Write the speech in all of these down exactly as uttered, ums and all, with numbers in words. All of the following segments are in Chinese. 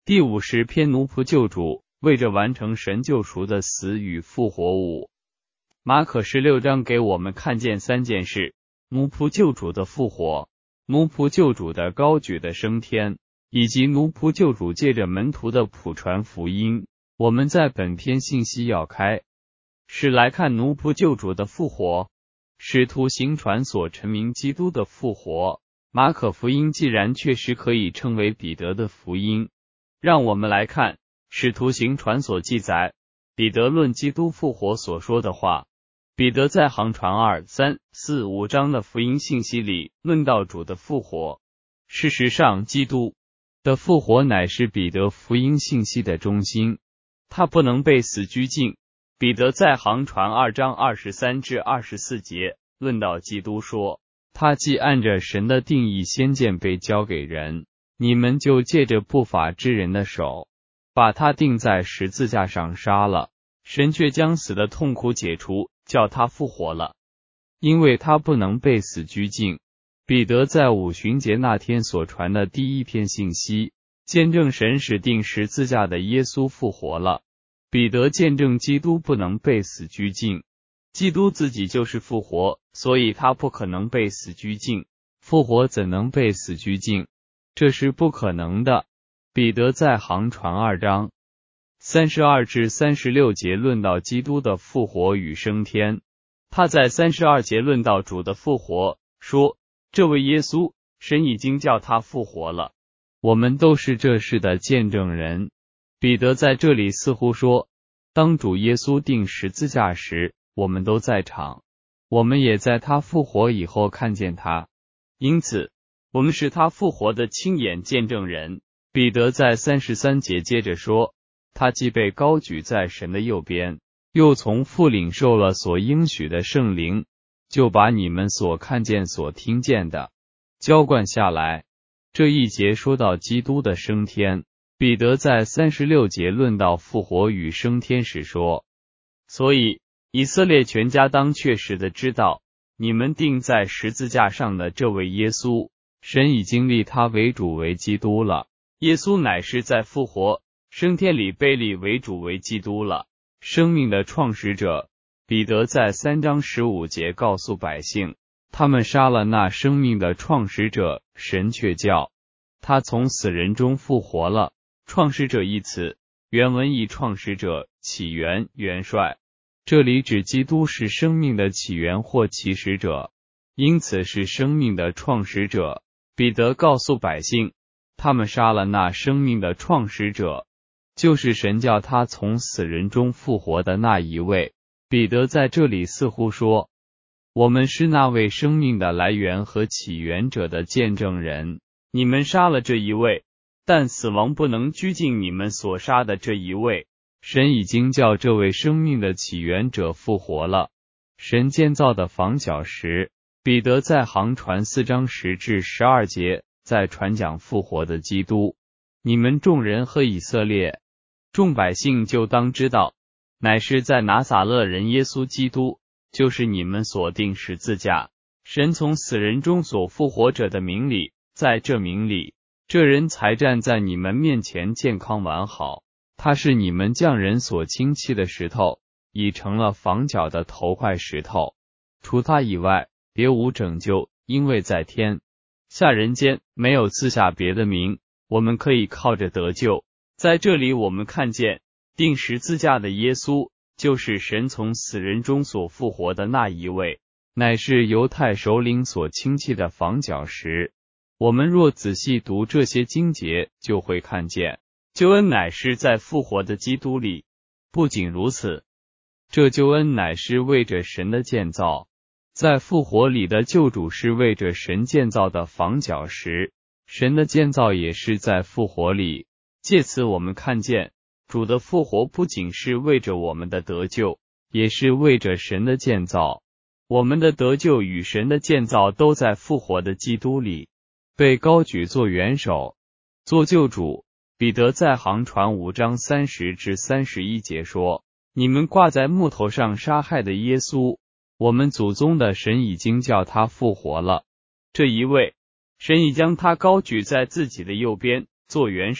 第五十篇奴仆救主，为着完成神救赎的死与复活五。马可十六章给我们看见三件事：奴仆救主的复活，奴仆救主的高举的升天，以及奴仆救主借着门徒的普传福音。我们在本篇信息要开始来看奴仆救主的复活，使徒行传所陈明基督的复活。马可福音既然确实可以称为彼得的福音，让我们来看使徒行传所记载彼得论基督复活所说的话。彼得在行传二、三、四、五章的福音信息里论到主的复活。事实上，基督的复活乃是彼得福音信息的中心，他不能被死拘禁。彼得在行传二章二十三至二十四节论到基督说，他既按着神的定义先见被交给人，你们就借着不法之人的手把他钉在十字架上杀了，神却将死的痛苦解除，叫他复活了，因为他不能被死拘禁。彼得在五旬节那天所传的第一篇信息，见证神使钉十字架的耶稣复活了。彼得见证基督不能被死拘禁，基督自己就是复活，所以他不可能被死拘禁。复活怎能被死拘禁？这是不可能的。彼得在行传二章三十二至三十六节论到基督的复活与升天。他在三十二节论到主的复活，说这位耶稣，神已经叫他复活了，我们都是这事的见证人。彼得在这里似乎说，当主耶稣钉十字架时，我们都在场，我们也在他复活以后看见他，因此我们是他复活的亲眼见证人。彼得在三十三节接着说，他既被高举在神的右边，又从父领受了所应许的圣灵，就把你们所看见所听见的浇灌下来。这一节说到基督的升天。彼得在三十六节论到复活与升天时说，所以以色列全家当确实的知道，你们钉在十字架上的这位耶稣，神已经立他为主为基督了。耶稣乃是在复活升天里被立为主为基督了，生命的创始者。彼得在三章十五节告诉百姓，他们杀了那生命的创始者，神却叫他从死人中复活了。创始者一词原文译创始者、起源、元帅，这里指基督是生命的起源或起始者，因此是生命的创始者。彼得告诉百姓，他们杀了那生命的创始者，就是神叫他从死人中复活的那一位。彼得在这里似乎说，我们是那位生命的来源和起源者的见证人，你们杀了这一位，但死亡不能拘禁你们所杀的这一位，神已经叫这位生命的起源者复活了。神建造的房角石。彼得在行传四章十至十二节在传讲复活的基督，你们众人和以色列众百姓就当知道，乃是在拿撒勒人耶稣基督，就是你们所钉十字架，神从死人中所复活者的名里，在这名里，这人才站在你们面前健康完好。他是你们匠人所轻弃的石头，已成了房角的头块石头。除他以外，别无拯救，因为在天下人间没有赐下别的名，我们可以靠着得救。在这里我们看见钉十字架的耶稣，就是神从死人中所复活的那一位，乃是犹太首领所轻弃的房角石。我们若仔细读这些经节，就会看见救恩乃是在复活的基督里。不仅如此，这救恩乃是为着神的建造，在复活里的救主是为着神建造的房角石，神的建造也是在复活里。借此我们看见主的复活不仅是为着我们的得救，也是为着神的建造。我们的得救与神的建造都在复活的基督里，被高举做元首，做救主。彼得在行传五章三十至三十一节说，你们挂在木头上杀害的耶稣，我们祖宗的神已经叫他复活了。这一位，神已将他高举在自己的右边，做元首，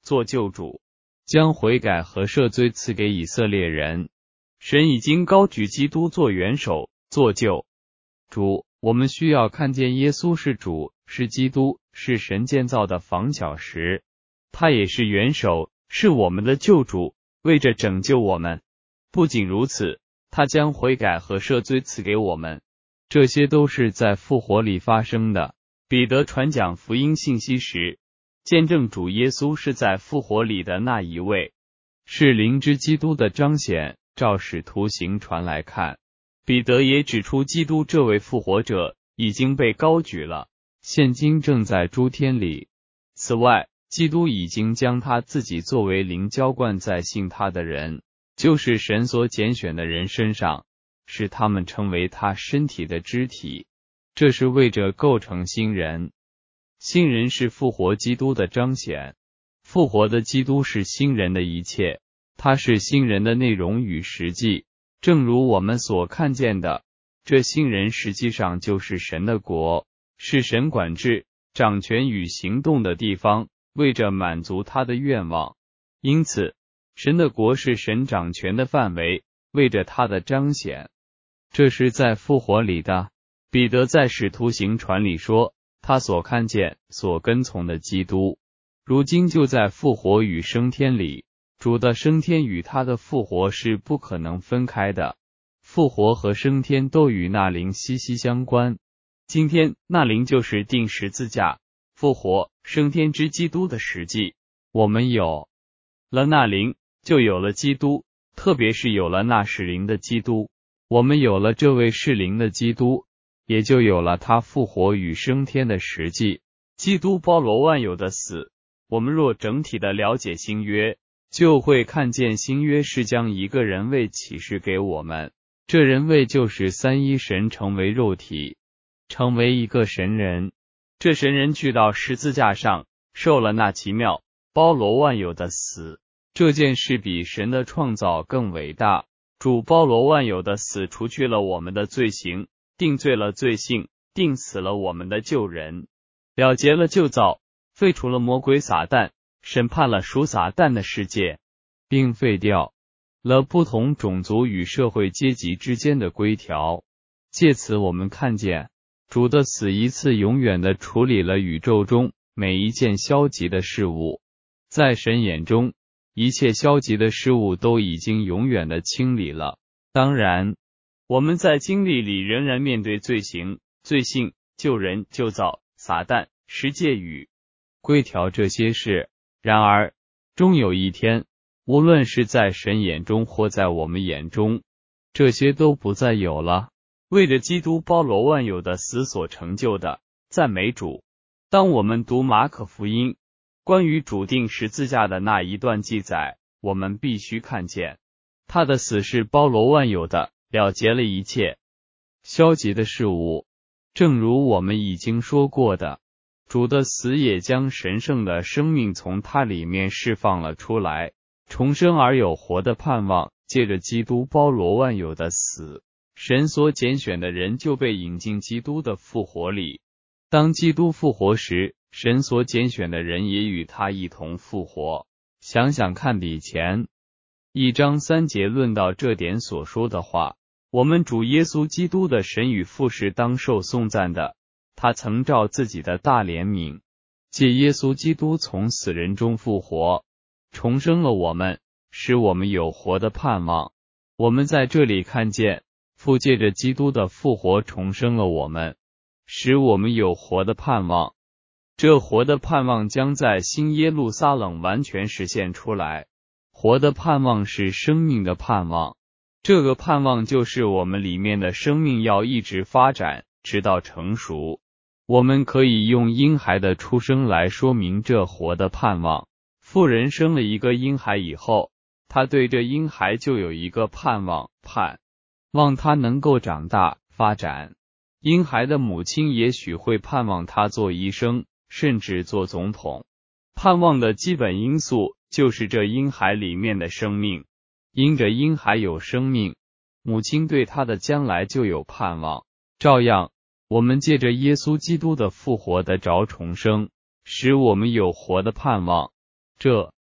做救主，将悔改和赦罪赐给以色列人。神已经高举基督做元首，做救主。我们需要看见耶稣是主，是基督，是神建造的房角石，他也是元首，是我们的救主，为着拯救我们。不仅如此，他将悔改和赦罪赐给我们，这些都是在复活里发生的。彼得传讲福音信息时，见证主耶稣是在复活里的那一位，是灵之基督的彰显。照使徒行传来看，彼得也指出基督这位复活者已经被高举了，现今正在诸天里。此外，基督已经将他自己作为灵浇灌在信他的人，就是神所拣选的人身上，使他们成为他身体的肢体。这是为着构成新人。新人是复活基督的彰显，复活的基督是新人的一切，他是新人的内容与实际。正如我们所看见的，这新人实际上就是神的国，是神管制、掌权与行动的地方，为着满足他的愿望。因此，神的国是神掌权的范围，为着他的彰显。这是在复活里的。彼得在使徒行传里说，他所看见、所跟从的基督，如今就在复活与升天里。主的升天与他的复活是不可能分开的，复活和升天都与那灵息息相关。今天那灵就是钉十字架、复活、升天之基督的实际。我们有了那灵，就有了基督，特别是有了那是灵的基督。我们有了这位是灵的基督，也就有了他复活与升天的实际。基督包罗万有的死，我们若整体的了解新约，就会看见新约是将一个人位启示给我们，这人位就是三一神成为肉体，成为一个神人。这神人去到十字架上，受了那奇妙包罗万有的死。这件事比神的创造更伟大。主包罗万有的死除去了我们的罪行，定罪了罪性，定死了我们的旧人，了结了旧造，废除了魔鬼撒旦，审判了属撒旦的世界，并废掉了不同种族与社会阶级之间的规条。借此我们看见主的死一次永远地处理了宇宙中每一件消极的事物。在神眼中，一切消极的事物都已经永远地清理了。当然，我们在经历里仍然面对罪行、罪性、旧人、旧造、撒旦、世界与规条这些事。然而，终有一天，无论是在神眼中或在我们眼中，这些都不再有了。为着基督包罗万有的死所成就的，赞美主。当我们读马可福音关于主钉十字架的那一段记载，我们必须看见他的死是包罗万有的，了结了一切消极的事物。正如我们已经说过的，主的死也将神圣的生命从他里面释放了出来，重生而有活的盼望。借着基督包罗万有的死，神所拣选的人就被引进基督的复活里。当基督复活时，神所拣选的人也与他一同复活。想想看底前一章三节论到这点所说的话，我们主耶稣基督的神与父是当受颂赞的。他曾照自己的大怜悯，借耶稣基督从死人中复活，重生了我们，使我们有活的盼望。我们在这里看见，父借着基督的复活重生了我们，使我们有活的盼望。这活的盼望将在新耶路撒冷完全实现出来。活的盼望是生命的盼望，这个盼望就是我们里面的生命要一直发展，直到成熟。我们可以用婴孩的出生来说明这活的盼望。妇人生了一个婴孩以后，她对这婴孩就有一个盼望，盼望他能够长大发展。婴孩的母亲也许会盼望他做医生，甚至做总统。盼望的基本因素就是这婴孩里面的生命。因着婴孩有生命，母亲对他的将来就有盼望。照样，我们借着耶稣基督的复活得着重生，使我们有活的盼望。这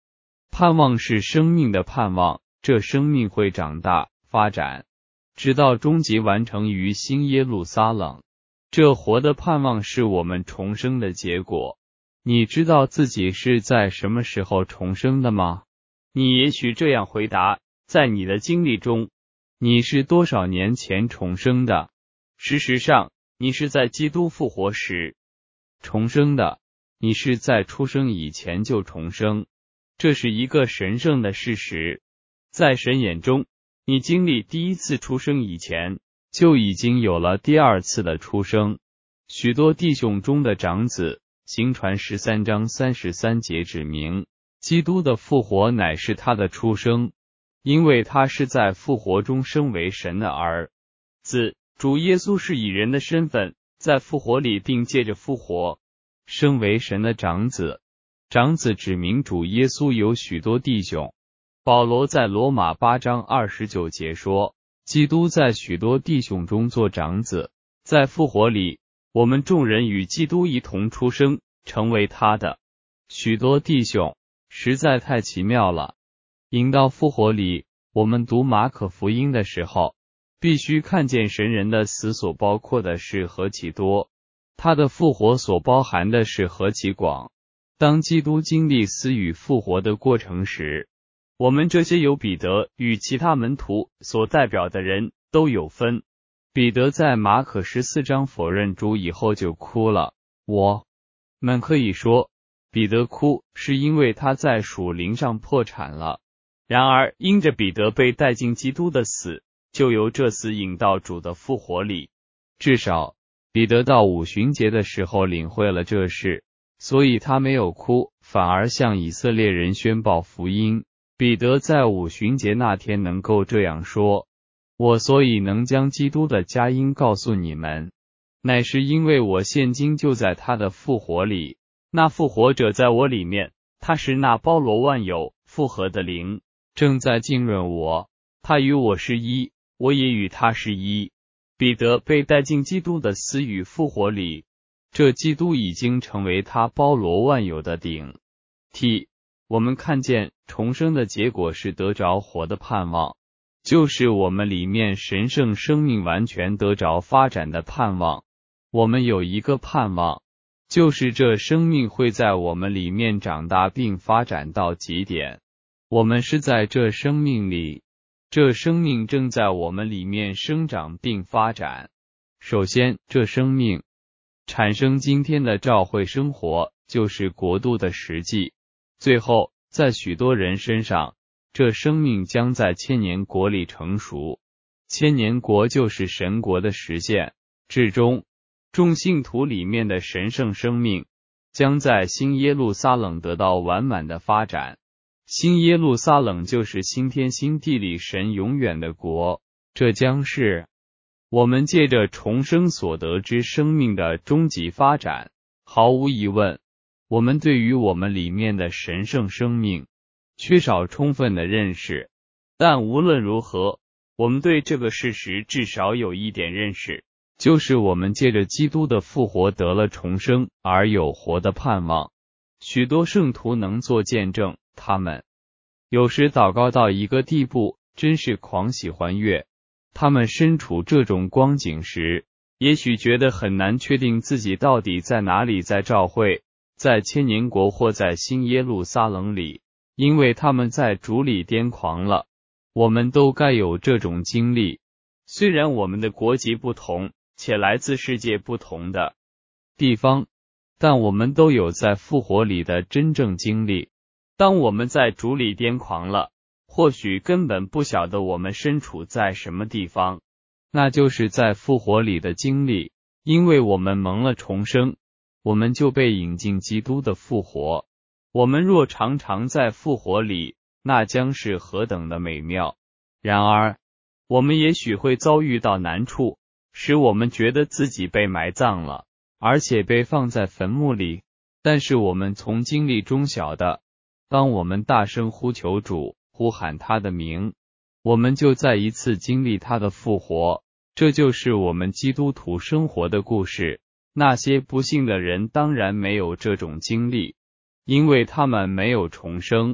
盼望是生命的盼望，这生命会长大发展，直到终极完成于新耶路撒冷。这活的盼望是我们重生的结果。你知道自己是在什么时候重生的吗？你也许这样回答，在你的经历中，你是多少年前重生的？事实上，你是在基督复活时重生的，你是在出生以前就重生。这是一个神圣的事实。在神眼中，你经历第一次出生以前，就已经有了第二次的出生。许多弟兄中的长子，行传十三章三十三节指明，基督的复活乃是他的出生，因为他是在复活中升为神的儿子。主耶稣是以人的身份，在复活里并借着复活，升为神的长子。长子指明主耶稣有许多弟兄。保罗在罗马八章二十九节说，基督在许多弟兄中做长子。在复活里，我们众人与基督一同出生，成为他的许多弟兄，实在太奇妙了。引到复活里，我们读马可福音的时候，必须看见神人的死所包括的是何其多，他的复活所包含的是何其广。当基督经历死与复活的过程时，我们这些有彼得与其他门徒所代表的人都有分。彼得在马可十四章否认主以后就哭了。我们可以说，彼得哭是因为他在属灵上破产了。然而，因着彼得被带进基督的死，就由这死引到主的复活里。至少，彼得到五旬节的时候领会了这事，所以他没有哭，反而向以色列人宣报福音。彼得在五旬节那天能够这样说：我所以能将基督的佳音告诉你们，乃是因为我现今就在他的复活里，那复活者在我里面，他是那包罗万有复合的灵，正在浸润我，他与我是一，我也与他是一。彼得被带进基督的死与复活里，这基督已经成为他包罗万有的顶替。我们看见重生的结果是得着活的盼望，就是我们里面神圣生命完全得着发展的盼望。我们有一个盼望，就是这生命会在我们里面长大并发展到极点。我们是在这生命里，这生命正在我们里面生长并发展。首先，这生命产生今天的教会生活，就是国度的实际。最后，在许多人身上，这生命将在千年国里成熟。千年国就是神国的实现。至终，众信徒里面的神圣生命将在新耶路撒冷得到完满的发展。新耶路撒冷就是新天新地里神永远的国，这将是我们借着重生所得之生命的终极发展。毫无疑问，我们对于我们里面的神圣生命缺少充分的认识，但无论如何，我们对这个事实至少有一点认识，就是我们借着基督的复活得了重生，而有活的盼望。许多圣徒能做见证，他们有时祷告到一个地步，真是狂喜欢悦。他们身处这种光景时，也许觉得很难确定自己到底在哪里，在教会，在千年国或在新耶路撒冷里，因为他们在主里癫狂了。我们都该有这种经历，虽然我们的国籍不同，且来自世界不同的地方，但我们都有在复活里的真正经历。当我们在主里癫狂了，或许根本不晓得我们身处在什么地方，那就是在复活里的经历。因为我们蒙了重生，我们就被引进基督的复活。我们若常常在复活里，那将是何等的美妙。然而，我们也许会遭遇到难处，使我们觉得自己被埋葬了，而且被放在坟墓里。但是我们从经历中晓得，当我们大声呼求主，呼喊他的名，我们就再一次经历他的复活。这就是我们基督徒生活的故事。那些不信的人当然没有这种经历，因为他们没有重生。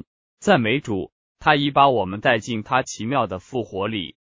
赞美主，他已把我们带进他奇妙的复活里。